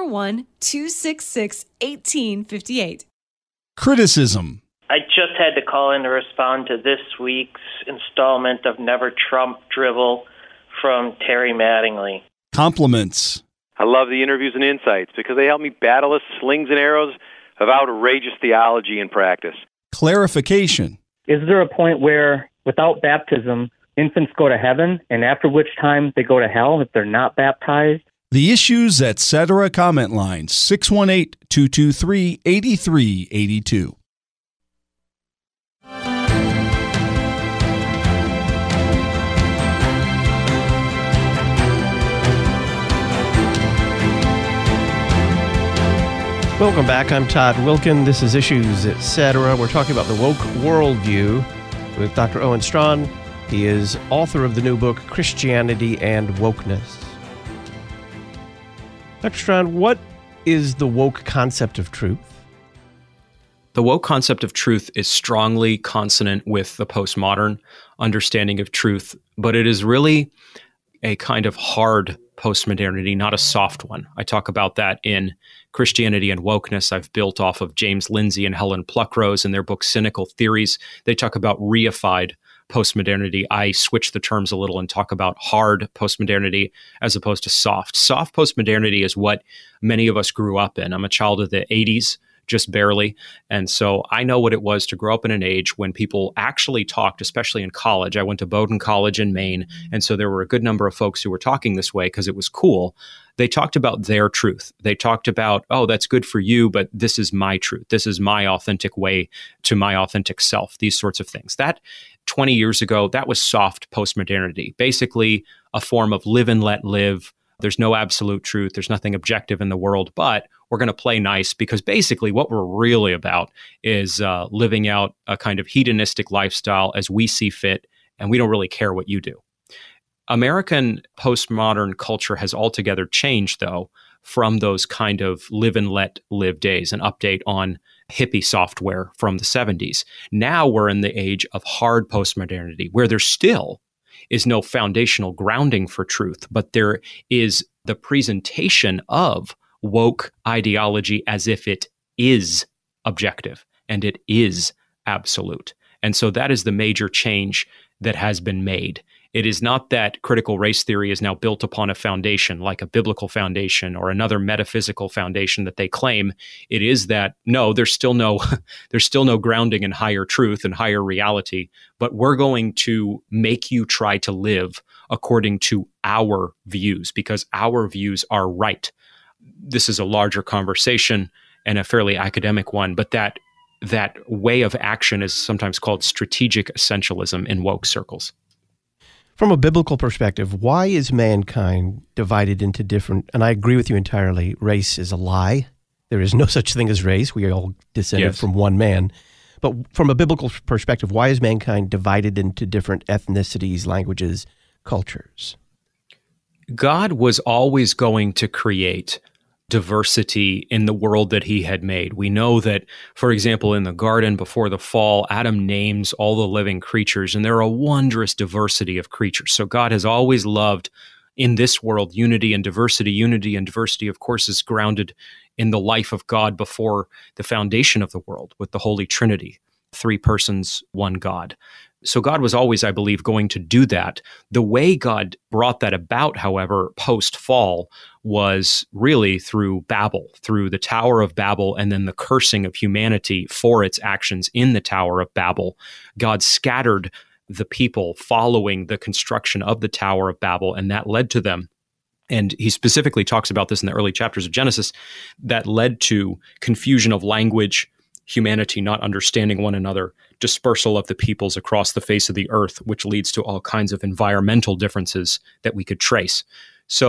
941-266-1858. Criticism. I just had to call in to respond to this week's installment of Never Trump Drivel from Terry Mattingly. Compliments. I love the interviews and insights because they help me battle the slings and arrows of outrageous theology and practice. Clarification. Is there a point where, without baptism, infants go to heaven, and after which time they go to hell if they're not baptized? The Issues, Etc. comment line, 618-223-8382. Welcome back. I'm Todd Wilkin. This is Issues, Etc. We're talking about the woke worldview with Dr. Owen Strachan. He is author of the new book, Christianity and Wokeness. Dr. Strachan, what is the woke concept of truth? The woke concept of truth is strongly consonant with the postmodern understanding of truth, but it is really a kind of hard postmodernity, not a soft one. I talk about that in Christianity and Wokeness. I've built off of James Lindsay and Helen Pluckrose in their book, Cynical Theories. They talk about reified postmodernity. I switch the terms a little and talk about hard postmodernity as opposed to soft. Soft postmodernity is what many of us grew up in. I'm a child of the 80s, just barely. And so I know what it was to grow up in an age when people actually talked, especially in college. I went to Bowdoin College in Maine. And so there were a good number of folks who were talking this way because it was cool. They talked about their truth. They talked about, oh, that's good for you, but this is my truth. This is my authentic way to my authentic self, these sorts of things. That 20 years ago, that was soft postmodernity, basically a form of live and let live. There's no absolute truth. There's nothing objective in the world, but we're going to play nice because basically what we're really about is living out a kind of hedonistic lifestyle as we see fit, and we don't really care what you do. American postmodern culture has altogether changed, though, from those kind of live and let live days, an update on hippie software from the 70s. Now we're in the age of hard postmodernity, where there still is no foundational grounding for truth, but there is the presentation of woke ideology as if it is objective and it is absolute. And so that is the major change that has been made. It is not that critical race theory is now built upon a foundation like a biblical foundation or another metaphysical foundation that they claim. It is that, no, there's still no grounding in higher truth and higher reality, but we're going to make you try to live according to our views because our views are right. This is a larger conversation and a fairly academic one, but that way of action is sometimes called strategic essentialism in woke circles. From a biblical perspective, why is mankind divided into different, and I agree with you entirely, race is a lie. There is no such thing as race. We are all descended from one man. But from a biblical perspective, why is mankind divided into different ethnicities, languages, cultures? God was always going to create diversity in the world that he had made. We know that, for example, in the garden before the fall, Adam names all the living creatures, and there are a wondrous diversity of creatures. So God has always loved in this world unity and diversity. Unity and diversity, of course, is grounded in the life of God before the foundation of the world with the Holy Trinity, 3 persons, 1 God. So God was always, I believe, going to do that. The way God brought that about, however, post-fall was really through Babel, through the Tower of Babel, and then the cursing of humanity for its actions in the Tower of Babel. God scattered the people following the construction of the Tower of Babel, and that led to them. And he specifically talks about this in the early chapters of Genesis, that led to confusion of language, humanity not understanding one another, dispersal of the peoples across the face of the earth, which leads to all kinds of environmental differences that we could trace. So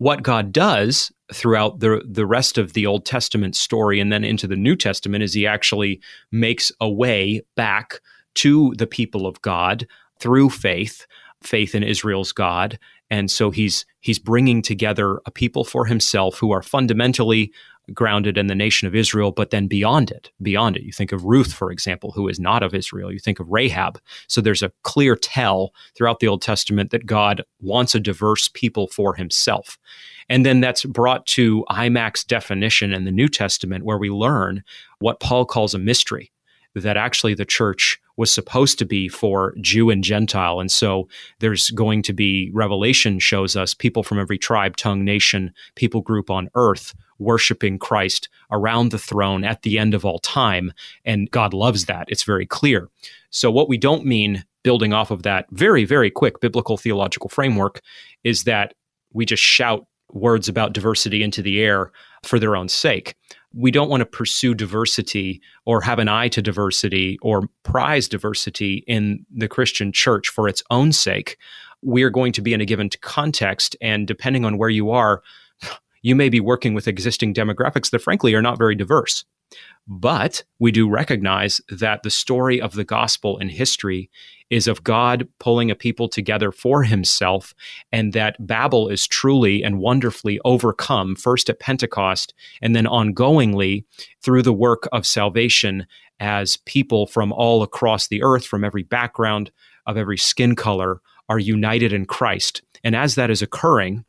what God does throughout the rest of the Old Testament story and then into the New Testament is he actually makes a way back to the people of God through faith in Israel's God. And so he's bringing together a people for himself who are fundamentally grounded in the nation of Israel, but then beyond it. You think of Ruth, for example, who is not of Israel. You think of Rahab. So there's a clear tell throughout the Old Testament that God wants a diverse people for himself. And then that's brought to IMAX definition in the New Testament, where we learn what Paul calls a mystery, that actually the church was supposed to be for Jew and Gentile. And so there's going to be, Revelation shows us people from every tribe, tongue, nation, people group on earth worshiping Christ around the throne at the end of all time. And God loves that. It's very clear. So what we don't mean, building off of that very, very quick biblical theological framework, is that we just shout words about diversity into the air for their own sake. We don't want to pursue diversity or have an eye to diversity or prize diversity in the Christian church for its own sake. We are going to be in a given context, and depending on where you are, you may be working with existing demographics that frankly are not very diverse. But we do recognize that the story of the gospel in history is of God pulling a people together for himself, and that Babel is truly and wonderfully overcome, first at Pentecost, and then ongoingly through the work of salvation as people from all across the earth, from every background, of every skin color, are united in Christ. And as that is occurring,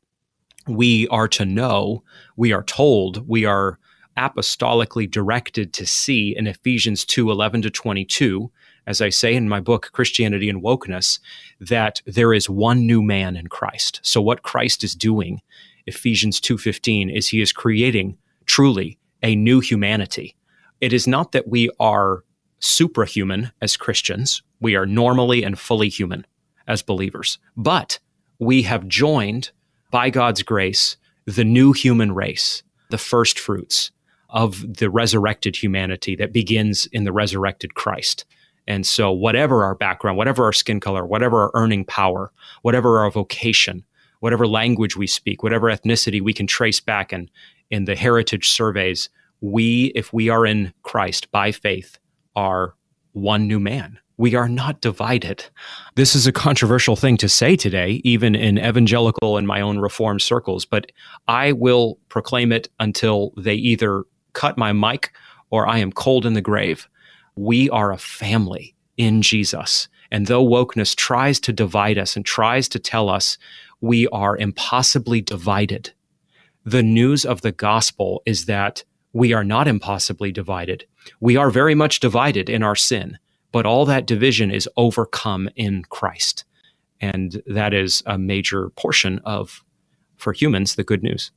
we are to know, we are told, we are apostolically directed to see in Ephesians 2:11-22, as I say in my book, Christianity and Wokeness, that there is one new man in Christ. So what Christ is doing, Ephesians 2:15, is he is creating truly a new humanity. It is not that we are suprahuman as Christians. We are normally and fully human as believers. But we have joined, by God's grace, the new human race, the first fruits of the resurrected humanity that begins in the resurrected Christ. And so whatever our background, whatever our skin color, whatever our earning power, whatever our vocation, whatever language we speak, whatever ethnicity we can trace back in the heritage surveys, we, if we are in Christ by faith, are one new man. We are not divided. This is a controversial thing to say today, even in evangelical and my own Reformed circles, but I will proclaim it until they either cut my mic or I am cold in the grave. We are a family in Jesus. And though wokeness tries to divide us and tries to tell us we are impossibly divided, the news of the gospel is that we are not impossibly divided. We are very much divided in our sin, but all that division is overcome in Christ. And that is a major portion of, for humans, the good news.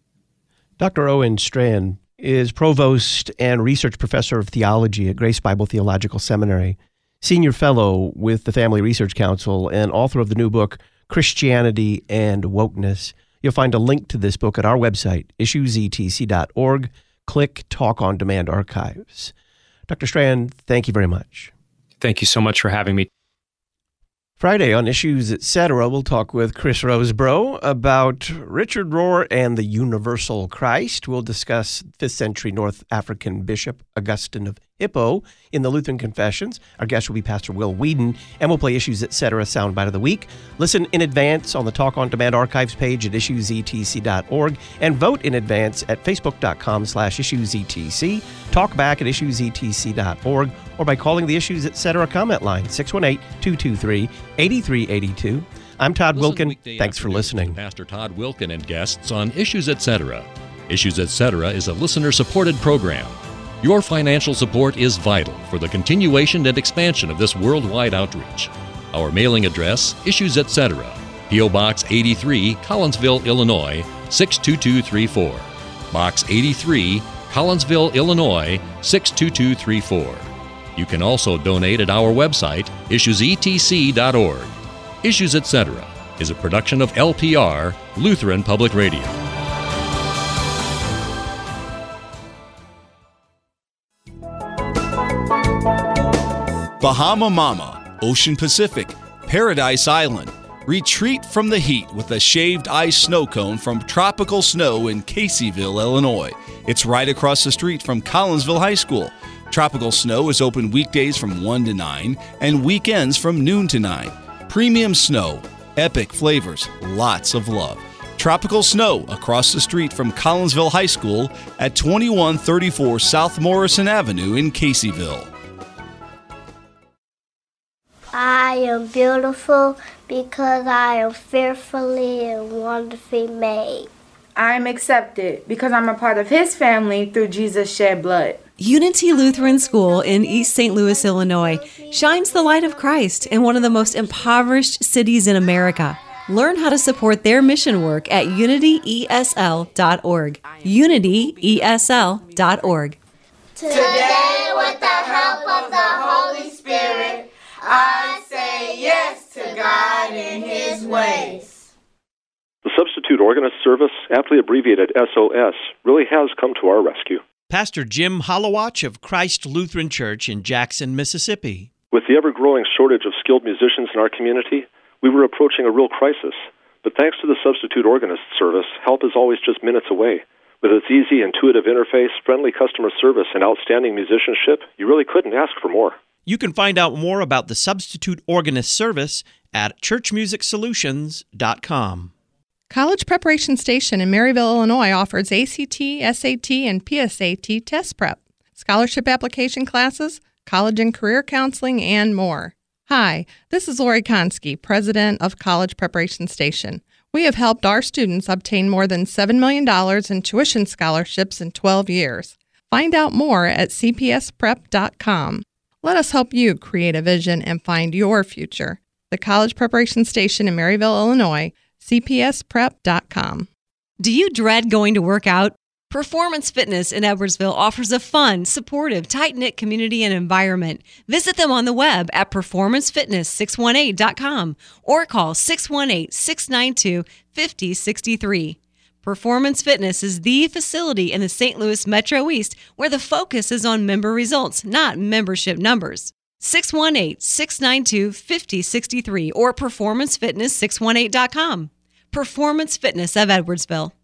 Dr. Owen Strachan is Provost and Research Professor of Theology at Grace Bible Theological Seminary, Senior Fellow with the Family Research Council, and author of the new book, Christianity and Wokeness. You'll find a link to this book at our website, issuesetc.org. Click Talk on Demand Archives. Dr. Strachan, thank you very much. Thank you so much for having me. Friday on Issues Etc., we'll talk with Chris Rosebrough about Richard Rohr and the Universal Christ. We'll discuss 5th century North African Bishop Augustine of Hippo in the Lutheran Confessions. Our guest will be Pastor Will Whedon, and we'll play Issues Etc. Soundbite of the Week. Listen in advance on the Talk on Demand Archives page at issuesetc.org and vote in advance at facebook.com/issuesetc. Talk back at issuesetc.org or by calling the Issues Etc. comment line, 618-223-8382. I'm Todd Wilkin. Thanks for listening. Pastor Todd Wilkin and guests on Issues Etc. Issues Etc. is a listener-supported program. Your financial support is vital for the continuation and expansion of this worldwide outreach. Our mailing address, Issues Etc., P.O. Box 83, Collinsville, Illinois, 62234. Box 83, Collinsville, Illinois, 62234. You can also donate at our website, issuesetc.org. Issues Etc. is a production of LPR, Lutheran Public Radio. Bahama Mama, Ocean Pacific, Paradise Island, Retreat from the heat with a shaved ice snow cone from Tropical Snow in Caseyville, Illinois. It's right across the street from Collinsville High School. Tropical Snow is open weekdays from 1 to 9 and weekends from noon to 9. Premium snow, epic flavors, lots of love. Tropical Snow across the street from Collinsville High School at 2134 South Morrison Avenue in Caseyville. I am beautiful because I am fearfully and wonderfully made. I am accepted because I'm a part of His family through Jesus' shed blood. Unity Lutheran School in East St. Louis, Illinois, shines the light of Christ in one of the most impoverished cities in America. Learn how to support their mission work at unityesl.org. unityesl.org. Today, with the help of the Holy Spirit, I say yes to God and His ways. The Substitute Organist Service, aptly abbreviated SOS, really has come to our rescue. Pastor Jim Hollowatch of Christ Lutheran Church in Jackson, Mississippi. With the ever-growing shortage of skilled musicians in our community, we were approaching a real crisis. But thanks to the Substitute Organist Service, help is always just minutes away. With its easy, intuitive interface, friendly customer service, and outstanding musicianship, you really couldn't ask for more. You can find out more about the Substitute Organist Service at churchmusicsolutions.com. College Preparation Station in Maryville, Illinois offers ACT, SAT, and PSAT test prep, scholarship application classes, college and career counseling, and more. Hi, this is Lori Konski, President of College Preparation Station. We have helped our students obtain more than $7 million in tuition scholarships in 12 years. Find out more at cpsprep.com. Let us help you create a vision and find your future. The College Preparation Station in Maryville, Illinois, cpsprep.com. Do you dread going to work out? Performance Fitness in Edwardsville offers a fun, supportive, tight-knit community and environment. Visit them on the web at performancefitness618.com or call 618-692-5063. Performance Fitness is the facility in the St. Louis Metro East where the focus is on member results, not membership numbers. 618-692-5063 or performancefitness618.com. Performance Fitness of Edwardsville.